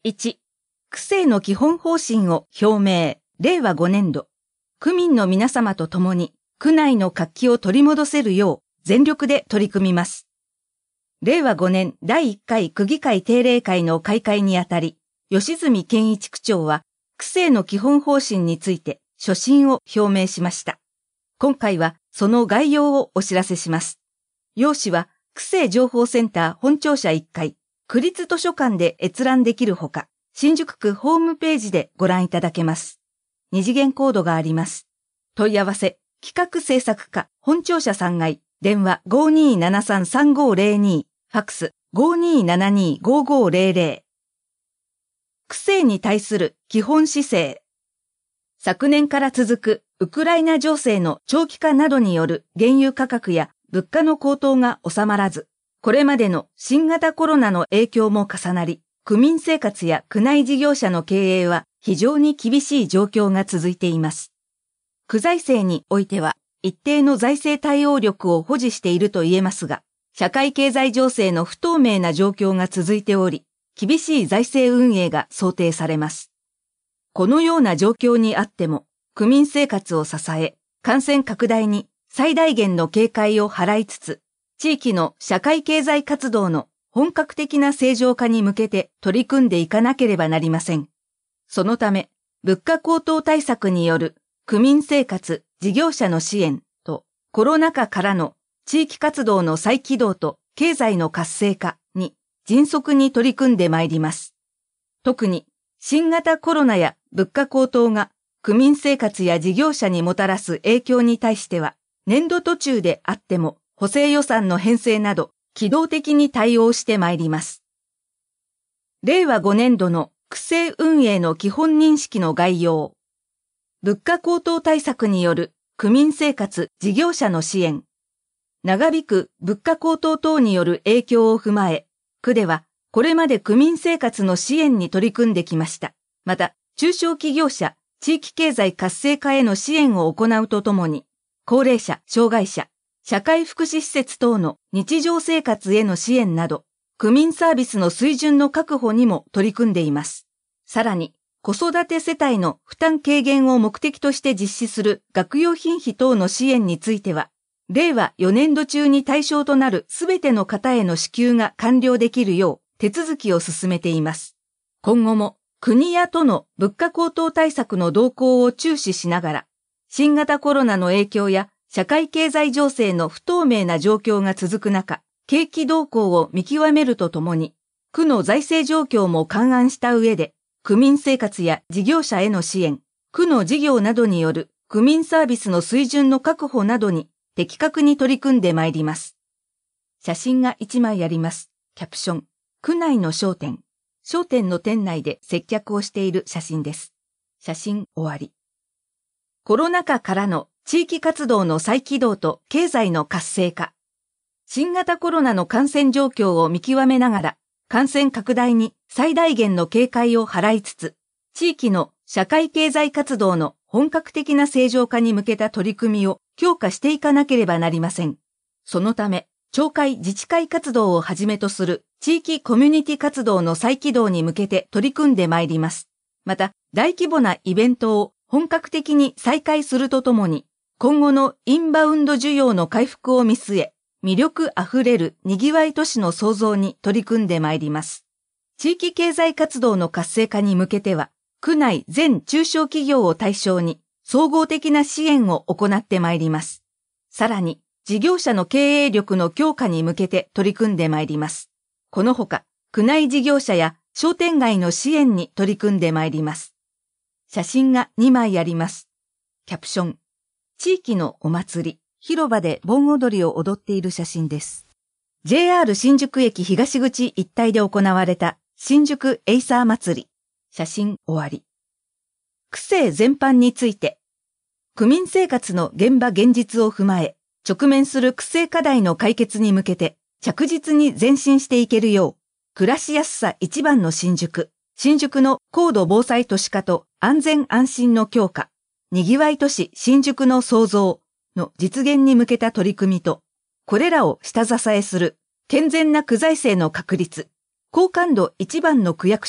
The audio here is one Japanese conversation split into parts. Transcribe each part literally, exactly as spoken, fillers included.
いち、区政の基本方針を表明、れいわごねんど、区民の皆様と共に区内の活気を取り戻せるよう全力で取り組みます。れいわごねんだいいっかい区議会定例会の開会にあたり、吉住健一区長は、区政の基本方針について所信を表明しました。今回はその概要をお知らせします。要旨は、区政情報センター本庁舎いっかい、区立図書館で閲覧できるほか、新宿区ホームページでご覧いただけます。二次元コードがあります。問い合わせ、企画制作課本庁舎さんがい、電話 ごーにーななさんさんごーぜろに、ファックス ごーにーななにーごーごーぜろぜろ。区政に対する基本姿勢。昨年から続くウクライナ情勢の長期化などによる原油価格や物価の高騰が収まらず、これまでの新型コロナの影響も重なり、区民生活や区内事業者の経営は非常に厳しい状況が続いています。区財政においては一定の財政対応力を保持していると言えますが、社会経済情勢の不透明な状況が続いており、厳しい財政運営が想定されます。このような状況にあっても、区民生活を支え、感染拡大に最大限の警戒を払いつつ、地域の社会経済活動の本格的な正常化に向けて取り組んでいかなければなりません。そのため、物価高騰対策による区民生活、事業者の支援とコロナ禍からの地域活動の再起動と経済の活性化に迅速に取り組んでまいります。特に新型コロナや物価高騰が区民生活や事業者にもたらす影響に対しては、年度途中であっても補正予算の編成など機動的に対応してまいります。れいわごねんどの区政運営の基本認識の概要。物価高騰対策による区民生活、事業者の支援。長引く物価高騰等による影響を踏まえ、区ではこれまで区民生活の支援に取り組んできました。また、中小企業者、地域経済活性化への支援を行うとともに、高齢者、障害者、社会福祉施設等の日常生活への支援など、区民サービスの水準の確保にも取り組んでいます。さらに、子育て世帯の負担軽減を目的として実施する学用品費等の支援については、れいわよねんど中に対象となるすべての方への支給が完了できるよう手続きを進めています。今後も国や都の物価高騰対策の動向を注視しながら、新型コロナの影響や社会経済情勢の不透明な状況が続く中、景気動向を見極めるとともに、区の財政状況も勘案した上で、区民生活や事業者への支援、区の事業などによる区民サービスの水準の確保などに的確に取り組んでまいります。写真がいちまいあります。キャプション。区内の商店。商店の店内で接客をしている写真です。写真終わり。コロナ禍からの地域活動の再起動と経済の活性化。新型コロナの感染状況を見極めながら、感染拡大に最大限の警戒を払いつつ、地域の社会経済活動の本格的な正常化に向けた取り組みを強化していかなければなりません。そのため、町会自治会活動をはじめとする地域コミュニティ活動の再起動に向けて取り組んでまいります。また、大規模なイベントを本格的に再開するとともに、今後のインバウンド需要の回復を見据え、魅力あふれる賑わい都市の創造に取り組んでまいります。地域経済活動の活性化に向けては、区内全中小企業を対象に総合的な支援を行ってまいります。さらに、事業者の経営力の強化に向けて取り組んでまいります。このほか、区内事業者や商店街の支援に取り組んでまいります。写真がにまいあります。キャプション。地域のお祭り、広場で盆踊りを踊っている写真です。ジェイアール 新宿駅東口一帯で行われた新宿エイサー祭り。写真終わり。区政全般について、区民生活の現場現実を踏まえ、直面する区政課題の解決に向けて着実に前進していけるよう、暮らしやすさ一番の新宿、新宿の高度防災都市化と安全安心の強化、にぎわい都市新宿の創造の実現に向けた取り組みと、これらを下支えする健全な区財政の確立、高感度一番の区役所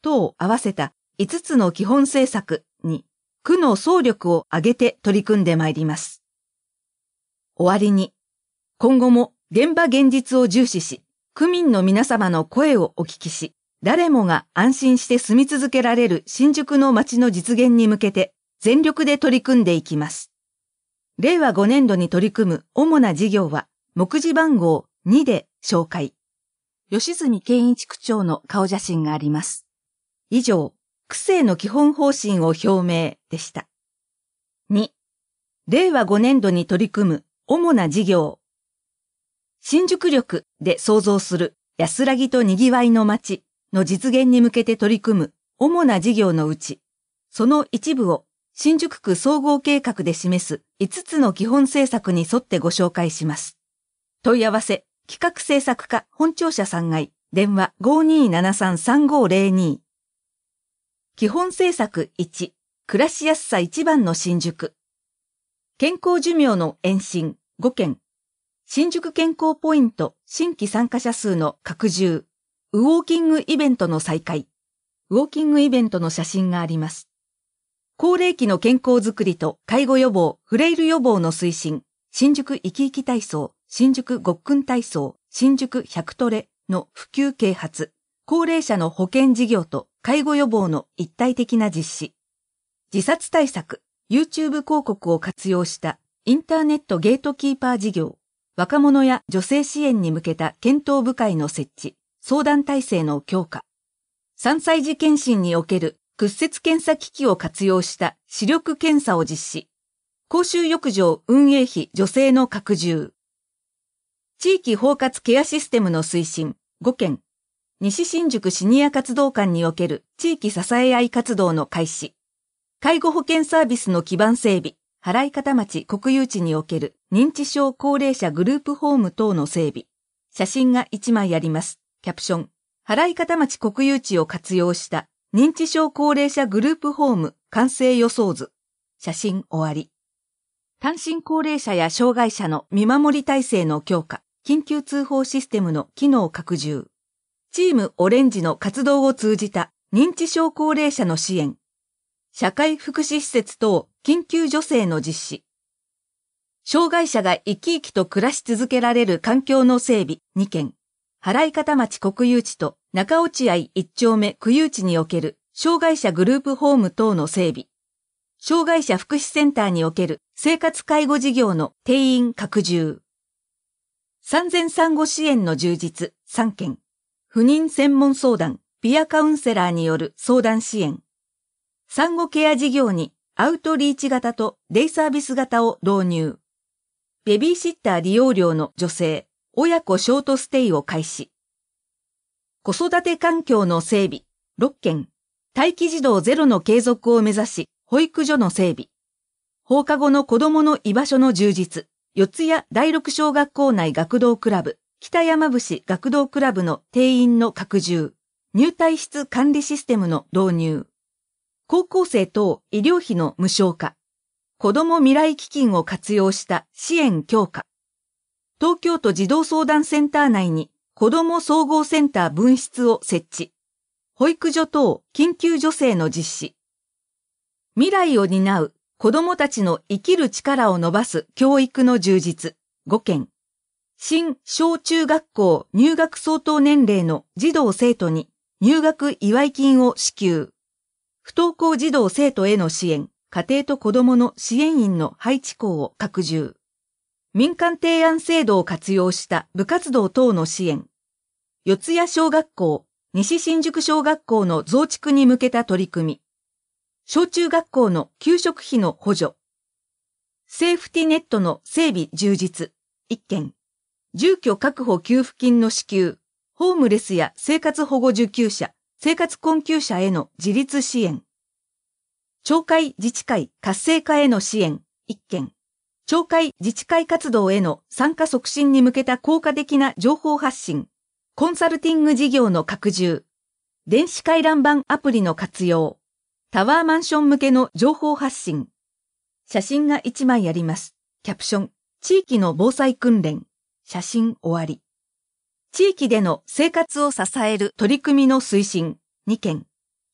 等を合わせたいつつの基本政策に区の総力を挙げて取り組んでまいります。終わりに、今後も現場現実を重視し、区民の皆様の声をお聞きし、誰もが安心して住み続けられる新宿の街の実現に向けて全力で取り組んでいきます。れいわごねんどに取り組む主な事業は、目次番号にで紹介。吉住健一区長の顔写真があります。以上、区政の基本方針を表明でした。に、れいわごねんどに取り組む主な事業。新宿力で創造する安らぎとにぎわいの街の実現に向けて取り組む主な事業のうち、その一部を新宿区総合計画で示すいつつの基本政策に沿ってご紹介します。問い合わせ、企画政策課本庁舎さんがい、電話 ごーにーななさんさんごーぜろに。基本政策いち、暮らしやすさ一番の新宿。健康寿命の延伸ごけん。新宿健康ポイント新規参加者数の拡充。ウォーキングイベントの再開。ウォーキングイベントの写真があります。高齢期の健康づくりと介護予防、フレイル予防の推進。新宿生き生き体操、新宿ごっくん体操、新宿ひゃくトレの普及啓発。高齢者の保険事業と介護予防の一体的な実施。自殺対策、YouTube 広告を活用したインターネットゲートキーパー事業。若者や女性支援に向けた検討部会の設置、相談体制の強化。さんさい児検診における屈折検査機器を活用した視力検査を実施。公衆浴場運営費助成の拡充。地域包括ケアシステムの推進ごけん。西新宿シニア活動館における地域支え合い活動の開始。介護保険サービスの基盤整備。払方町国有地における認知症高齢者グループホーム等の整備。写真がいちまいあります。キャプション。払方町国有地を活用した認知症高齢者グループホーム完成予想図。写真終わり。単身高齢者や障害者の見守り体制の強化。緊急通報システムの機能拡充。チームオレンジの活動を通じた認知症高齢者の支援。社会福祉施設等緊急助成の実施。障害者が生き生きと暮らし続けられる環境の整備にけん。払方町国有地と中落合一丁目区有地における障害者グループホーム等の整備。障害者福祉センターにおける生活介護事業の定員拡充。産前産後支援の充実さんけん。不妊専門相談、ピアカウンセラーによる相談支援。産後ケア事業にアウトリーチ型とデイサービス型を導入。ベビーシッター利用料の助成、親子ショートステイを開始。子育て環境の整備、ろっけん。待機児童ゼロの継続を目指し、保育所の整備。放課後の子供の居場所の充実、四谷第六小学校内学童クラブ、北山伏学童クラブの定員の拡充。入退室管理システムの導入。高校生等医療費の無償化。子ども未来基金を活用した支援強化。東京都児童相談センター内に子ども総合センター分室を設置。保育所等緊急助成の実施。未来を担う子どもたちの生きる力を伸ばす教育の充実ごけん。新小中学校入学相当年齢の児童生徒に入学祝い金を支給。不登校児童生徒への支援、家庭と子どもの支援員の配置校を拡充。民間提案制度を活用した部活動等の支援。四谷小学校、西新宿小学校の増築に向けた取り組み。小中学校の給食費の補助。セーフティネットの整備充実、いっけん。住居確保給付金の支給。ホームレスや生活保護受給者、生活困窮者への自立支援。町会自治会活性化への支援いっけん。町会自治会活動への参加促進に向けた効果的な情報発信。コンサルティング事業の拡充。電子回覧板アプリの活用。タワーマンション向けの情報発信。写真がいちまいあります。キャプション。地域の防災訓練。写真終わり。地域での生活を支える取り組みの推進にけん。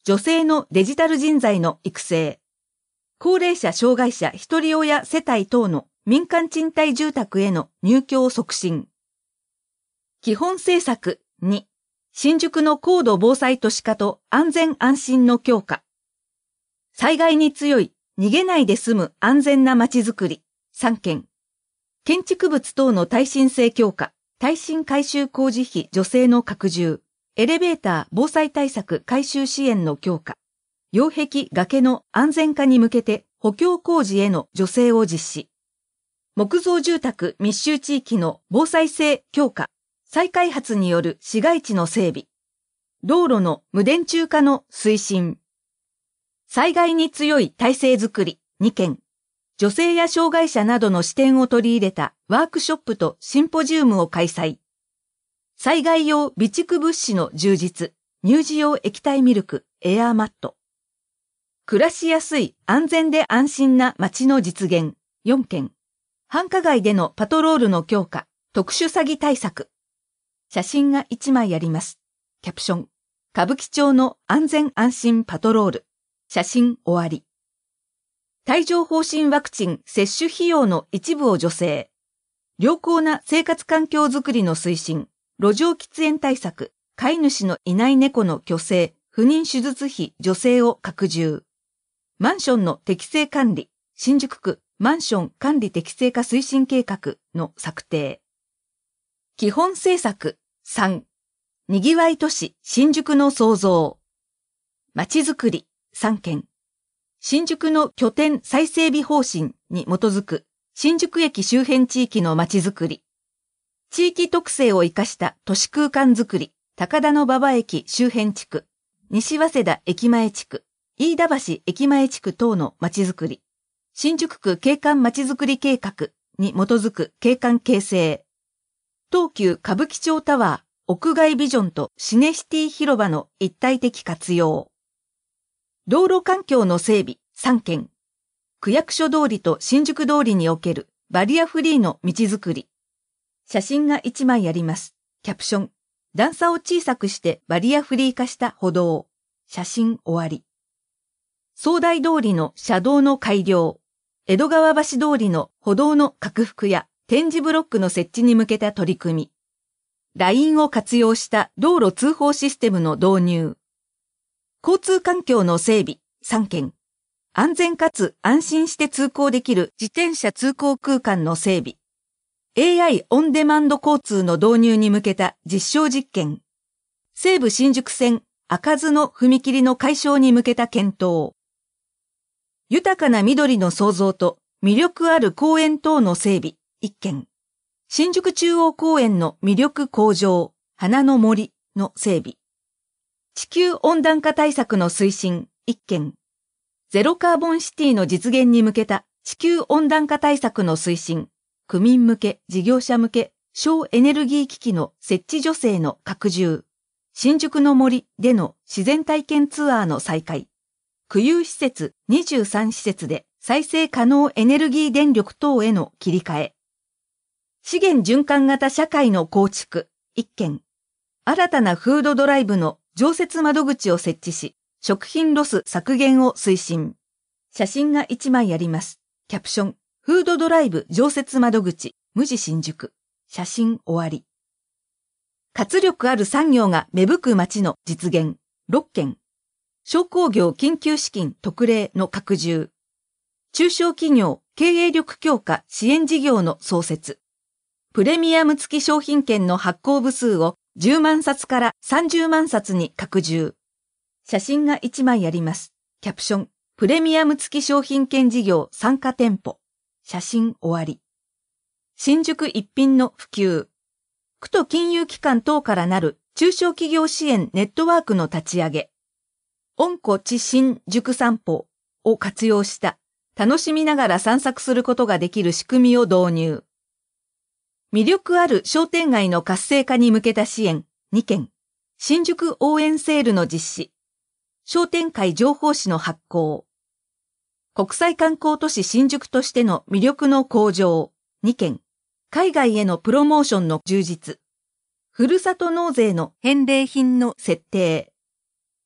女性のデジタル人材の育成。高齢者障害者一人親世帯等の民間賃貸住宅への入居を促進。基本政策に、新宿の高度防災都市化と安全安心の強化。災害に強い、逃げないで済む安全な街づくり、さんけん。建築物等の耐震性強化、耐震改修工事費助成の拡充、エレベーター防災対策改修支援の強化、擁壁崖の安全化に向けて補強工事への助成を実施。木造住宅密集地域の防災性強化、再開発による市街地の整備。道路の無電柱化の推進。災害に強い体制づくりにけん。女性や障害者などの視点を取り入れたワークショップとシンポジウムを開催。災害用備蓄物資の充実。乳児用液体ミルク、エアーマット。暮らしやすい安全で安心な街の実現よんけん。繁華街でのパトロールの強化。特殊詐欺対策。写真がいちまいあります。キャプション。歌舞伎町の安全安心パトロール。写真終わり。帯状疱疹ワクチン接種費用の一部を助成。良好な生活環境づくりの推進。路上喫煙対策。飼い主のいない猫の去勢、不妊手術費助成を拡充。マンションの適正管理。新宿区マンション管理適正化推進計画の策定。基本政策さん。にぎわい都市新宿の創造。街づくりさんけん。新宿の拠点再整備方針に基づく新宿駅周辺地域の街づくり。地域特性を生かした都市空間づくり。高田馬場駅周辺地区。西早稲田駅前地区。飯田橋駅前地区等の街づくり。新宿区景観街づくり計画に基づく景観形成。東急歌舞伎町タワー、屋外ビジョンとシネシティ広場の一体的活用。道路環境の整備さんけん。区役所通りと新宿通りにおけるバリアフリーの道づくり。写真がいちまいあります。キャプション。段差を小さくしてバリアフリー化した歩道。写真終わり。総大通りの車道の改良。江戸川橋通りの歩道の拡幅や点字ブロックの設置に向けた取り組み。ライン を活用した道路通報システムの導入。交通環境の整備さんけん。安全かつ安心して通行できる自転車通行空間の整備。エーアイ オンデマンド交通の導入に向けた実証実験。西武新宿線開かずの踏切の解消に向けた検討。豊かな緑の創造と魅力ある公園等の整備いっけん。新宿中央公園の魅力向上、花の森の整備。地球温暖化対策の推進いっけん。ゼロカーボンシティの実現に向けた地球温暖化対策の推進。区民向け、事業者向け、省エネルギー機器の設置助成の拡充。新宿の森での自然体験ツアーの再開。区有施設にじゅうさんしせつで再生可能エネルギー電力等への切り替え。資源循環型社会の構築いっけん。新たなフードドライブの常設窓口を設置し、食品ロス削減を推進。写真がいちまいあります。キャプション。フードドライブ常設窓口、無地新宿。写真終わり。活力ある産業が芽吹く街の実現、ろっけん。商工業緊急資金特例の拡充。中小企業経営力強化支援事業の創設。プレミアム付き商品券の発行部数をじゅうまんさつからさんじゅうまんさつに拡充。写真がいちまいあります。キャプション。プレミアム付き商品券事業参加店舗。写真終わり。新宿一品の普及。区と金融機関等からなる中小企業支援ネットワークの立ち上げ。温故知新宿散歩を活用した楽しみながら散策することができる仕組みを導入。魅力ある商店街の活性化に向けた支援にけん。新宿応援セールの実施。商店会情報誌の発行。国際観光都市新宿としての魅力の向上にけん。海外へのプロモーションの充実。ふるさと納税の返礼品の設定。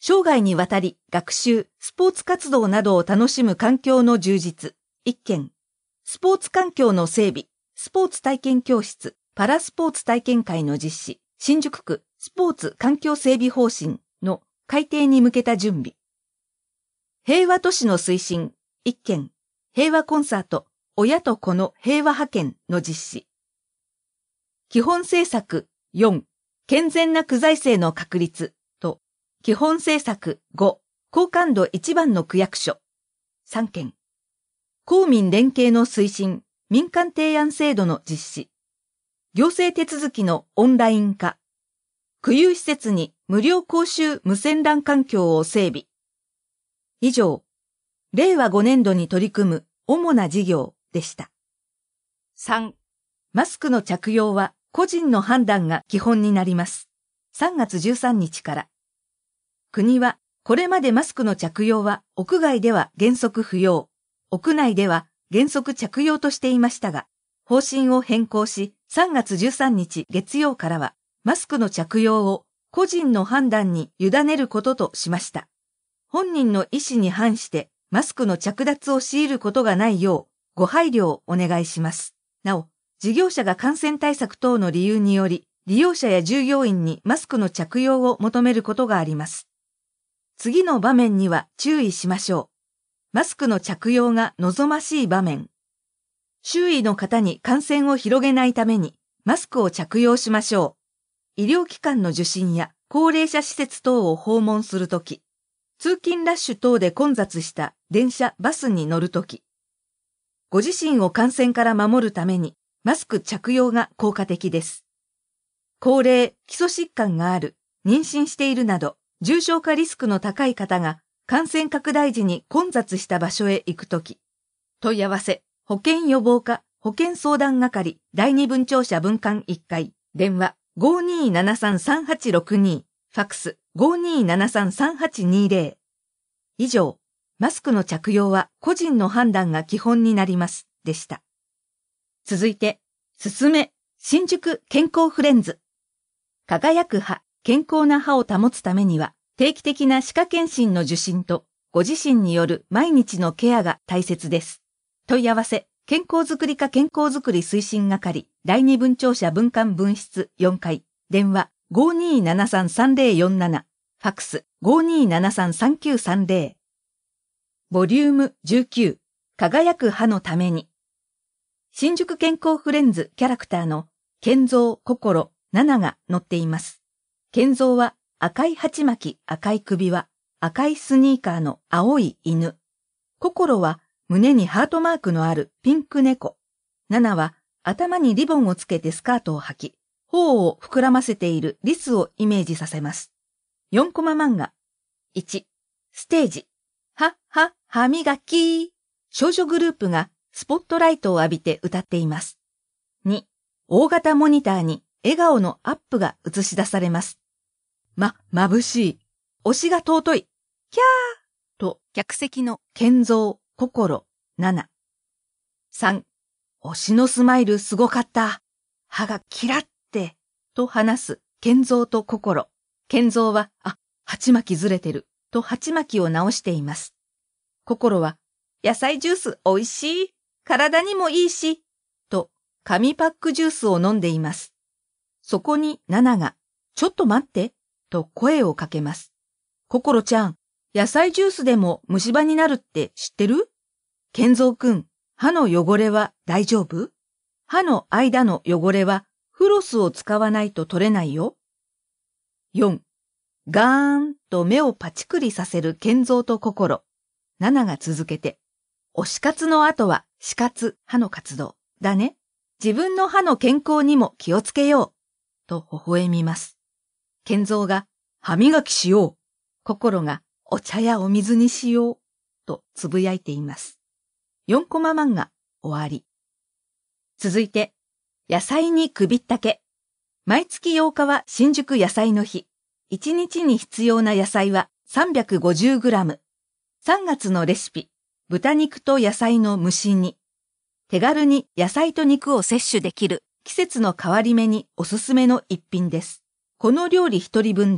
生涯にわたり学習、スポーツ活動などを楽しむ環境の充実、一件。スポーツ環境の整備、スポーツ体験教室、パラスポーツ体験会の実施、新宿区スポーツ環境整備方針の改定に向けた準備。平和都市の推進、一件。平和コンサート、親と子の平和派遣の実施。基本政策よん、健全な区財政の確立と、基本政策ご、高感度一番の区役所。さん件。公民連携の推進、民間提案制度の実施。行政手続きのオンライン化。区有施設に無料公衆無線 ラン 環境を整備。以上、れいわごねんどに取り組む主な事業でした。さん、マスクの着用は個人の判断が基本になります。さんがつじゅうさんにちから。国はこれまでマスクの着用は屋外では原則不要、屋内では原則着用としていましたが、方針を変更しさんがつじゅうさんにち月曜からはマスクの着用を個人の判断に委ねることとしました。本人の意思に反してマスクの着脱を強いることがないようご配慮をお願いします。なお、事業者が感染対策等の理由により、利用者や従業員にマスクの着用を求めることがあります。次の場面には注意しましょう。マスクの着用が望ましい場面。周囲の方に感染を広げないためにマスクを着用しましょう。医療機関の受診や高齢者施設等を訪問するとき、通勤ラッシュ等で混雑した電車、バスに乗るとき、ご自身を感染から守るためにマスク着用が効果的です。高齢、基礎疾患がある、妊娠しているなど、重症化リスクの高い方が感染拡大時に混雑した場所へ行くとき、問い合わせ、保健予防課、保健相談係、だいに分庁舎分館いっかい、電話 ごーにーななさんさんはちろくに、ファックス ごーにーななさんさんはちにーぜろ。以上、マスクの着用は個人の判断が基本になります、でした。続いて、すすめ、新宿健康フレンズ。輝く歯、健康な歯を保つためには、定期的な歯科検診の受診と、ご自身による毎日のケアが大切です。問い合わせ、健康づくり課健康づくり推進係、だいに分庁舎分館分室よんかい、電話 ごーにーななさんさんぜろよんなな、ファックス ごーにーななさんさんきゅうさんぜろ。ボリュームじゅうきゅう、輝く歯のために。新宿健康フレンズキャラクターの健三、心、ナナが載っています。健三は赤い鉢巻き、赤い首輪、赤いスニーカーの青い犬。心は胸にハートマークのあるピンク猫。ナナは頭にリボンをつけてスカートを履き、頬を膨らませているリスをイメージさせます。よんコマ漫画。いち、ステージ。は、は、歯磨き。少女グループがスポットライトを浴びて歌っています。に、大型モニターに笑顔のアップが映し出されます。ま、眩しい。推しが尊い。キャーと客席の健三、心、ナナ。さん、推しのスマイルすごかった。歯がキラッて、と話す健三と心。健三は、あ、鉢巻きずれてる、と鉢巻きを直しています。心は、野菜ジュースおいしい。体にもいいし。と、紙パックジュースを飲んでいます。そこにナナが、ちょっと待って、と声をかけます。心ちゃん、野菜ジュースでも虫歯になるって知ってる？健三くん、歯の汚れは大丈夫？歯の間の汚れはフロスを使わないと取れないよ。よん、ガーンと目をパチクリさせる健三と心。ナナが続けて、推し活の後は死活、歯の活動だね。自分の歯の健康にも気をつけよう。と微笑みます。健三が歯磨きしよう。心がお茶やお水にしよう。とつぶやいています。よんコマ漫画終わり。続いて、野菜に首ったけ。毎月ようかは新宿野菜の日。いちにちに必要な野菜は さんびゃくごじゅうグラム。さんがつのレシピ、豚肉と野菜の蒸し煮。手軽に野菜と肉を摂取できる季節の変わり目におすすめの一品です。この料理一人分で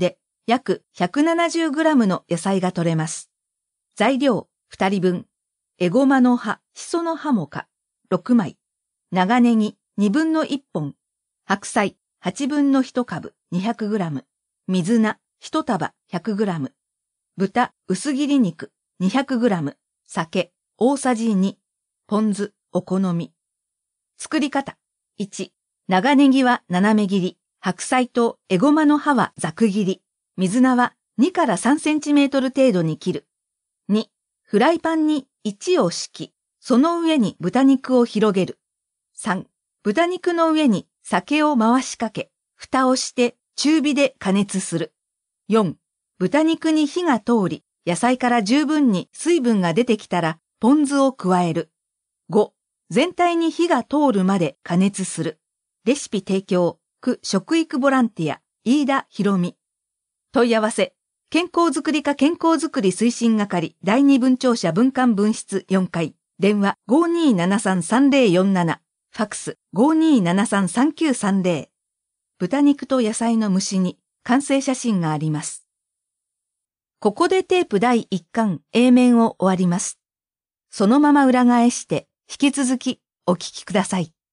約 ひゃくななじゅうグラム の野菜が取れます。材料ふたりぶん。エゴマの葉、シソの葉もか、ろくまい。長ネギ、にぶんのいっぽん。白菜、はちぶんのいちかぶ、にひゃくグラム。水菜、いちたば、ひゃくグラム。豚、薄切り肉、にひゃくグラム。酒、大さじに。ポン酢、お好み。作り方。いち、長ネギは斜め切り。白菜とエゴマの葉はざく切り。水菜はにからさんセンチメートル程度に切る。に、フライパンにいちを敷き、その上に豚肉を広げる。さん、豚肉の上に酒を回しかけ、蓋をして中火で加熱する。よん、豚肉に火が通り、野菜から十分に水分が出てきたら、ポン酢を加える。ご、全体に火が通るまで加熱する。レシピ提供、区食育ボランティア、飯田博美。問い合わせ、健康づくり課健康づくり推進係だいに分庁舎分館分室よんかい、電話 ごーにーななさんさんぜろよんなな、ファックス ごーにーななさんさんきゅうさんぜろ。豚肉と野菜の蒸し煮、完成写真があります。ここでテープだいいっかん A 面を終わります。そのまま裏返して、引き続きお聞きください。